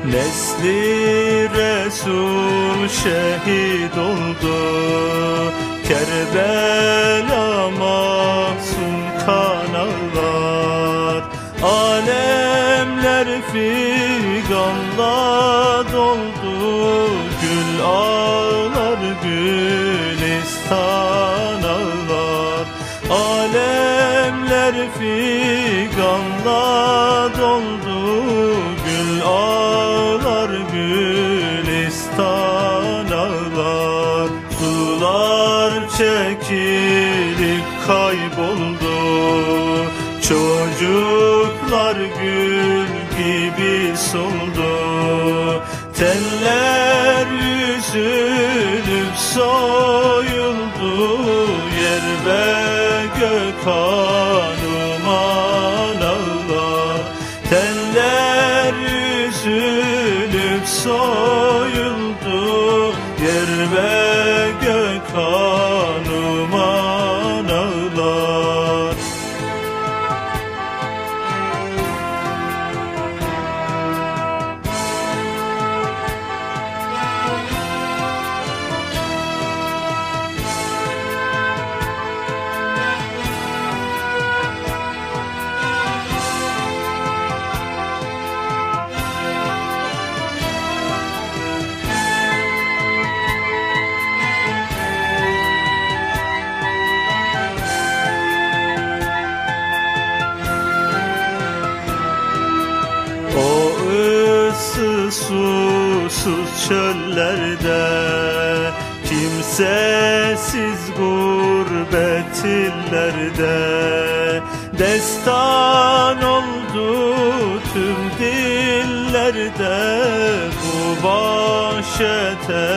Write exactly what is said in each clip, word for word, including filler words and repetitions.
Nesli Resul şehit oldu, Kerbela mahzun kan ağlar. Alemler figanla doldu, gül ağlar gülistan ağlar. Alemler figanla doldu, gül ağlar gülistan ağlar. Sular çekilip kayboldu, çocuklar gül gibi soldu. Teller üzülüp soyuldu, yer ve gök hanuman ağlar. Teller üzülüp soyuldu, yer ve gök hanuman ağlar. O ıssız susuz çöllerde, kimsesiz gurbet illerde, destan oldu tüm dillerde. Bu vahşete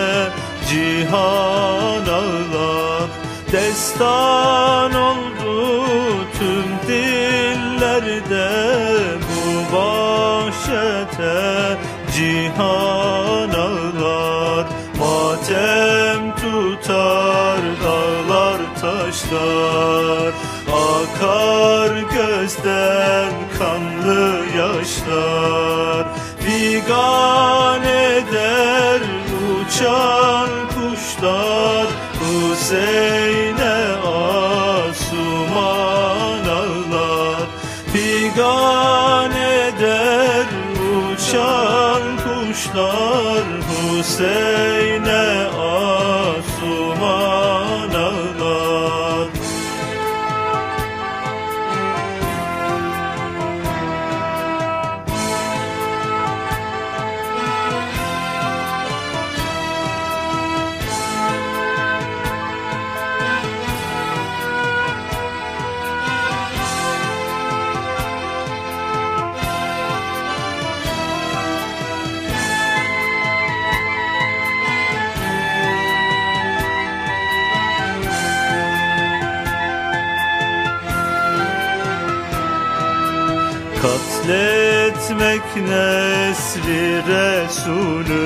cihan ağlar, destan oldu tüm dillerde. Bu vahşete cihan ağlar. Matem tutar dağlar taşlar, akar gözden kanlı yaşlar. Figan eder uçan kuşlar, Hüseyin'e asuman ağlar. Figan eder uçan kuşlar, Hüseyin'e asuman ağlar. Katletmek nesli Resulü,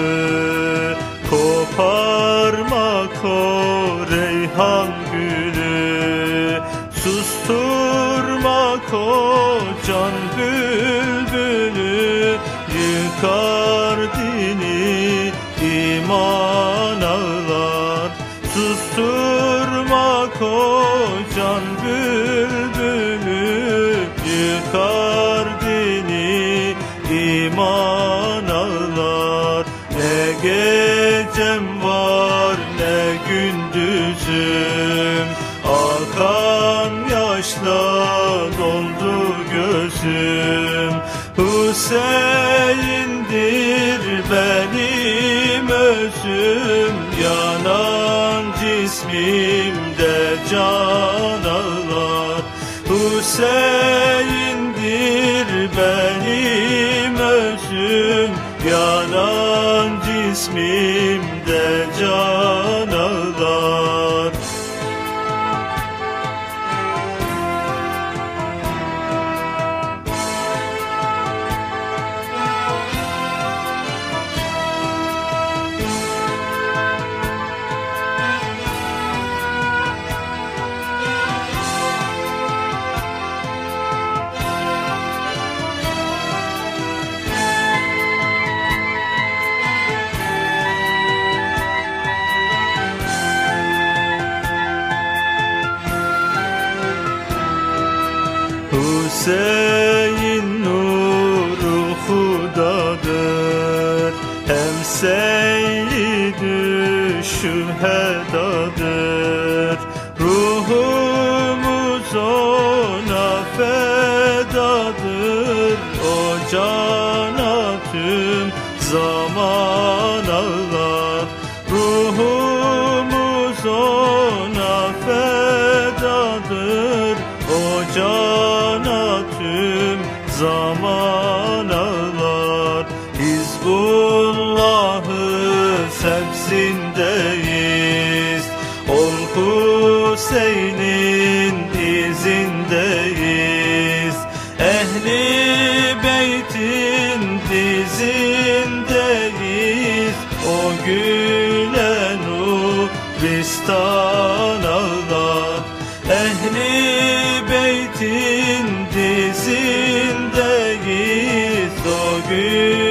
koparmak o reyhan gülü, susturmak o can bülbülü, yıkar dini iman ağlar. Susturmak o can bülbülü, yıkar dini iman ağlar. Ne gecem var ne gündüzüm, akan yaşla doldu gözüm. Hüseyin'dir benim özüm, yanan cismimde can ağlar. Hüseyin'dir benim özüm, yanan cismimde can ağlar. Hüseyin nuru hudadır, hem seyyid-i şühedadır. Ruhumuz ona fedadır, o cana tüm zaman ağlar. Ruhumuz ona fedadır, o cana tüm zaman ağlar. Hizbullah'ı sebzindeyiz, ol Hüseyin'in izindeyiz. Ehli beytin dizindeyiz, o gülen Nuristán ağlar. Ehli beytin dizindeyiz, o gün